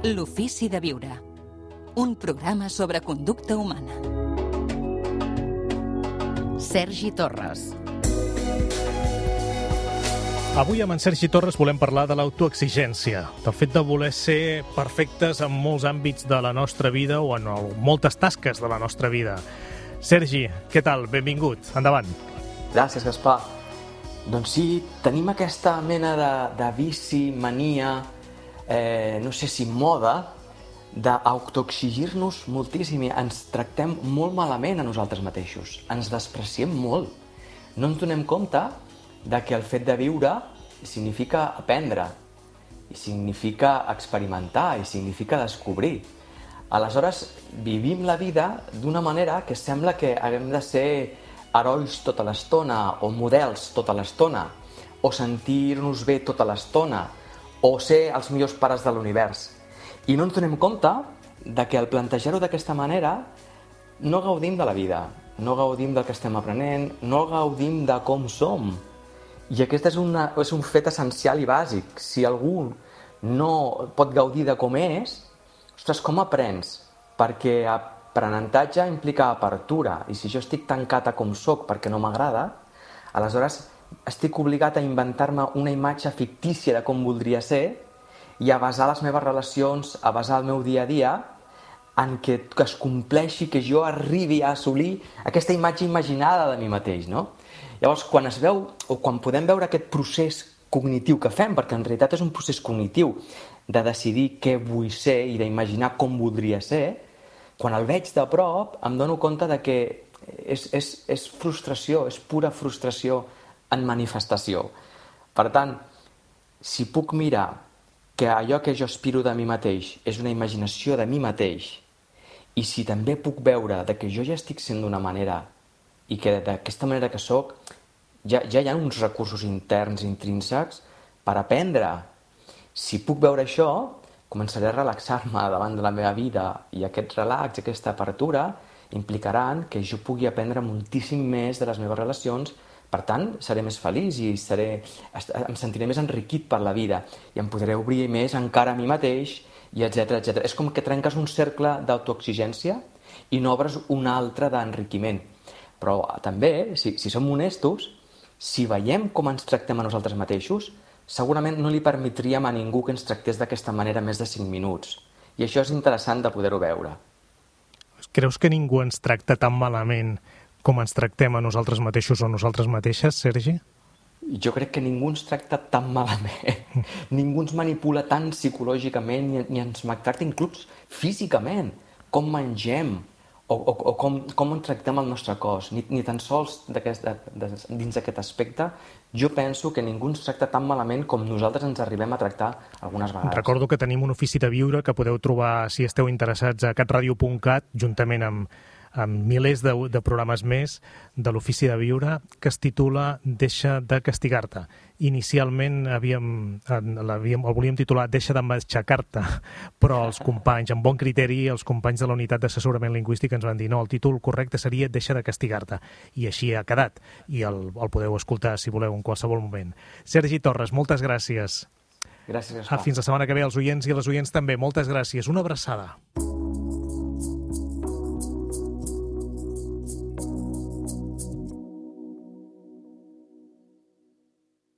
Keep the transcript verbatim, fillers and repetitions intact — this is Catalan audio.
L'ofici de viure. Un programa sobre conducta humana. Sergi Torres. Avui amb en Sergi Torres volem parlar de l'autoexigència, del fet de voler ser perfectes en molts àmbits de la nostra vida o en moltes tasques de la nostra vida. Sergi, què tal? Benvingut. Endavant. Gràcies, Gaspar. Doncs sí, tenim aquesta mena de, de vici, mania, eh, no sé si moda, d'autoexigir-nos moltíssim i ens tractem molt malament a nosaltres mateixos. Ens despreciem molt. No ens donem compte de que el fet de viure significa aprendre, i significa experimentar, i significa descobrir. Aleshores, vivim la vida d'una manera que sembla que haguem de ser herois tota l'estona, o models tota l'estona, o sentir-nos bé tota l'estona, o ser els millors pares de l'univers. I no ens donem compte de que al plantejar-ho d'aquesta manera no gaudim de la vida, no gaudim del que estem aprenent, no gaudim de com som. I aquest és, una, és un fet essencial i bàsic. Si algú no pot gaudir de com és, ostres, com aprens? Perquè aprenentatge implica apertura, i si jo estic tancat a com soc perquè no m'agrada, aleshores estic obligat a inventar-me una imatge fictícia de com voldria ser i a basar les meves relacions, a basar el meu dia a dia en que, que es compleixi, que jo arribi a assolir aquesta imatge imaginada de mi mateix, no? Llavors, quan es veu, o quan podem veure aquest procés cognitiu que fem, perquè en realitat és un procés cognitiu de decidir què vull ser i d'imaginar com voldria ser, quan el veig de prop em dono compte de que és, és, és frustració, és pura frustració en manifestació. Per tant, si puc mirar que allò que jo aspiro de mi mateix és una imaginació de mi mateix, i si també puc veure de que jo ja estic sent d'una manera i que d'aquesta manera que soc ja, ja hi ha uns recursos interns intrínsecs per aprendre. Si puc veure això, començaré a relaxar-me davant de la meva vida, i aquest relax, aquesta apertura, implicaran que jo pugui aprendre moltíssim més de les meves relacions. Per tant, seré més feliç i seré, em sentiré més enriquit per la vida i em podré obrir més encara a mi mateix, i etcètera, etcètera. És com que trenques un cercle d'autoexigència i n'obres un altre d'enriquiment. Però també, si, si som honestos, si veiem com ens tractem a nosaltres mateixos, segurament no li permetríem a ningú que ens tractés d'aquesta manera més de cinc minuts. I això és interessant de poder-ho veure. Creus que ningú ens tracta tan malament com ens tractem a nosaltres mateixos o nosaltres mateixes, Sergi? Jo crec que ningú ens tracta tan malament. Ningú ens manipula tan psicològicament ni, ni ens maltracta inclús físicament. Com mengem o, o, o com, com ens tractem el nostre cos. Ni, ni tan sols de, de, dins d'aquest aspecte jo penso que ningú ens tracta tan malament com nosaltres ens arribem a tractar algunes vegades. Recordo que tenim un ofici de viure que podeu trobar, si esteu interessats, a catradio punt cat, juntament amb amb milers de, de programes més de l'ofici de viure, que es titula Deixa de castigar-te. Inicialment havíem, l'havíem, el volíem titular Deixa de matxacar-te, però els companys, amb bon criteri, els companys de la unitat d'assessorament lingüístic ens van dir no, el títol correcte seria Deixa de castigar-te, i així ha quedat, i el, el podeu escoltar si voleu en qualsevol moment. Sergi Torres, moltes gràcies. Gràcies, Gaspar. Fins la setmana que ve, als oients i les oients també, moltes gràcies. Una abraçada.